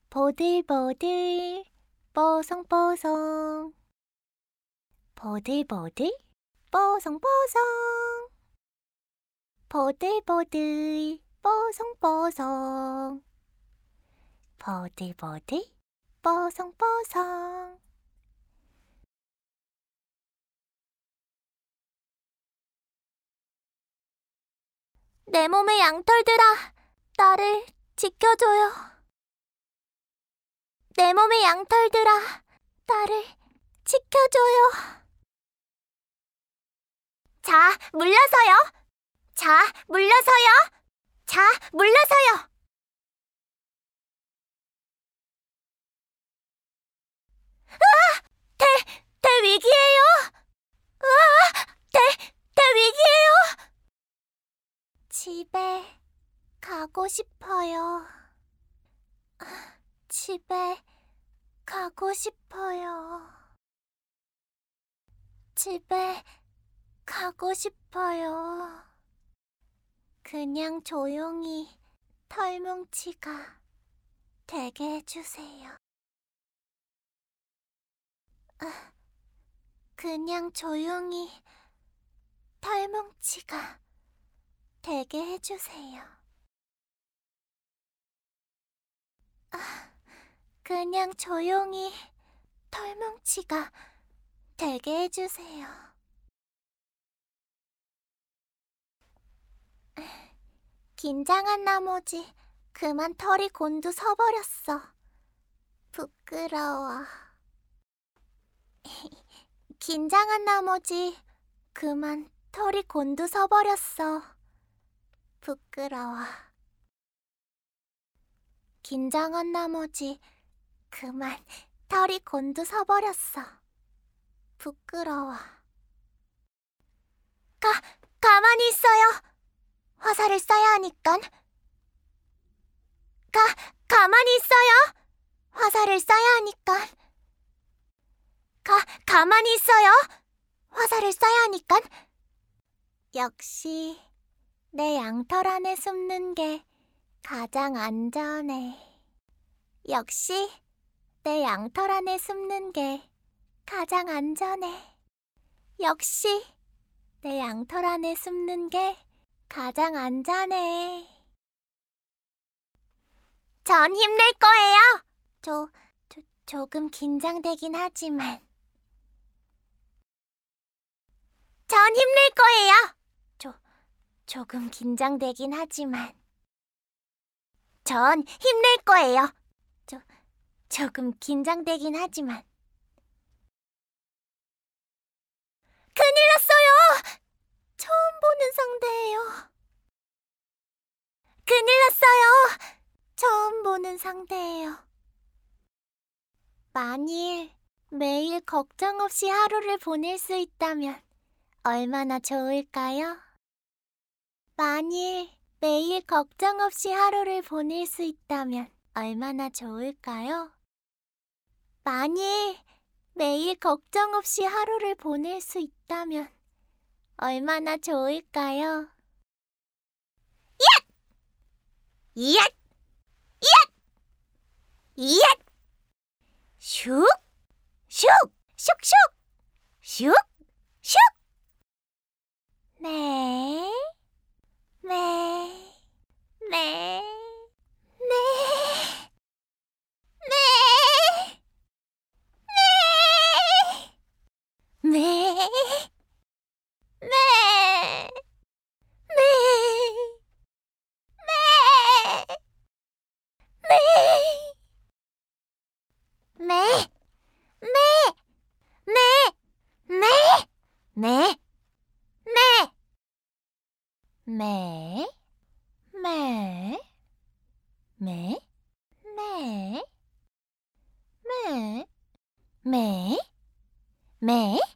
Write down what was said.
보들보들 뽀송뽀송 보들보들 뽀송뽀송 보들보들 뽀송뽀송 보들보들 뽀송뽀송 내 몸의 양털들아, 나를 지켜줘요. 내 몸의 양털들아, 나를 지켜줘요. 자, 물러서요. 자, 물러서요. 자, 물러서요. 대위기예요. 대위기예요. 집에 가고 싶어요. 집에 가고 싶어요. 집에 가고 싶어요. 그냥 조용히 털뭉치가 되게 해주세요. 그냥 조용히 털뭉치가 되게 해주세요. 그냥 조용히 털뭉치가 되게 해주세요. 긴장한 나머지 그만 털이 곤두서버렸어. 부끄러워. 긴장한 나머지 그만 털이 곤두서버렸어. 부끄러워. 긴장한 나머지 그만 털이 곤두서버렸어. 부끄러워. 가만히 있어요. 화살을 쏴야 하니깐. 가만히 있어요. 화살을 쏴야 하니깐. 가만히 있어요. 화살을 쏴야 하니깐. 역시 내 양털 안에 숨는 게 가장 안전해. 역시 내 양털 안에 숨는 게 가장 안전해. 역시 내 양털 안에 숨는 게 가장 안전해. 전 힘낼 거예요. 조금 긴장되긴 하지만. 전 힘낼 거예요. 조금 긴장되긴 하지만. 전 힘낼 거예요. 조금 긴장되긴 하지만. 큰일 났어요. 처음 보는 상대예요. 큰일 났어요. 처음 보는 상대예요. 만일 매일 걱정 없이 하루를 보낼 수 있다면 얼마나 좋을까요? 만일 매일 걱정 없이 하루를 보낼 수 있다면 얼마나 좋을까요? 만일 매일 걱정 없이 하루를 보낼 수 있다면 얼마나 좋을까요? 이앗! 이앗! 이앗! 이앗! 슉! 슉! 슉슉! 슉! 슉! 네. 네. 네. 네. 네. 네. 네. 매